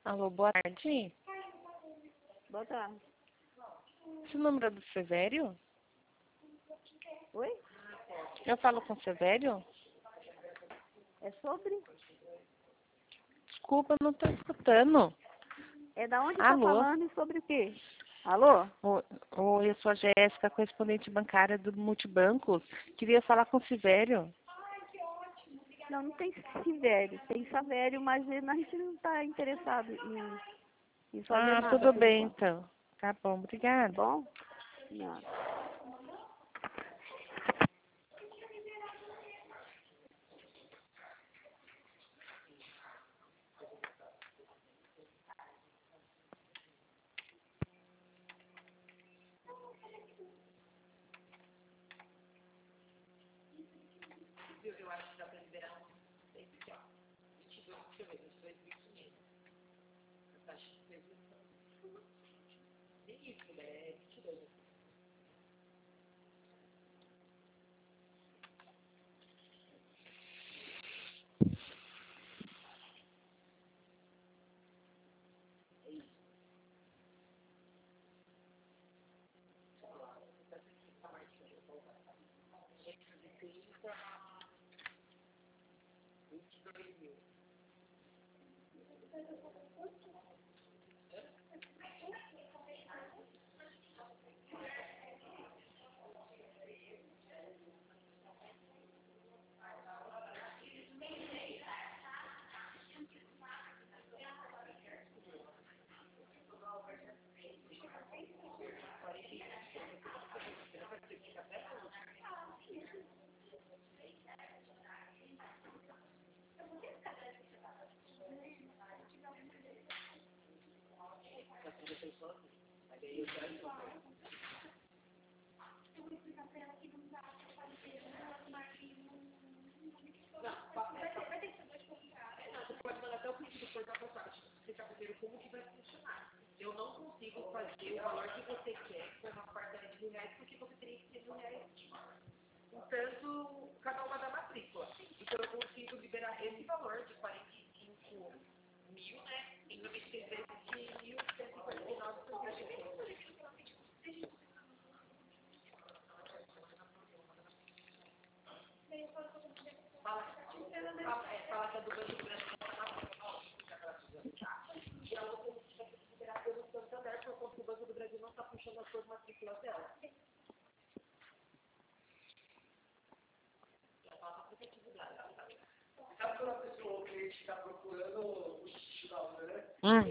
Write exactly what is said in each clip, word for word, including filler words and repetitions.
Alô, boa tarde. Boa tarde. Esse número é do Sevério? Oi? Eu falo com o Sevério? É sobre? Desculpa, eu não estou escutando. É da onde está Alô? falando e sobre o quê? Alô? Oi, oi, eu sou a Jéssica, correspondente bancária do Multibancos. Queria falar com o Sevério. Não, não tem Sivério. Tem Savério, mas a gente não está interessado em, em fazer Ah, nada tudo por bem enquanto. então. Tá bom, Tá obrigada. bom? Nada. Hum.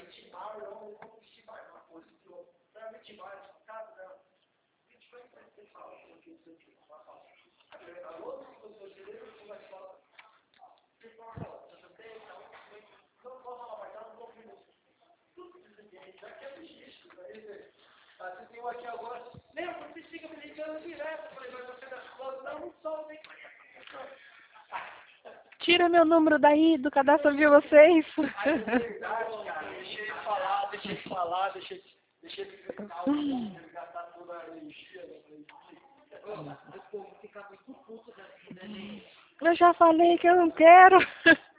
Tira meu número daí do cadastro de vocês. Ai, é verdade, cara. Deixa ele falar, deixa ele falar, deixa ele, deixa ele ficar, ele gastar toda a energia. Eu já falei que eu não quero.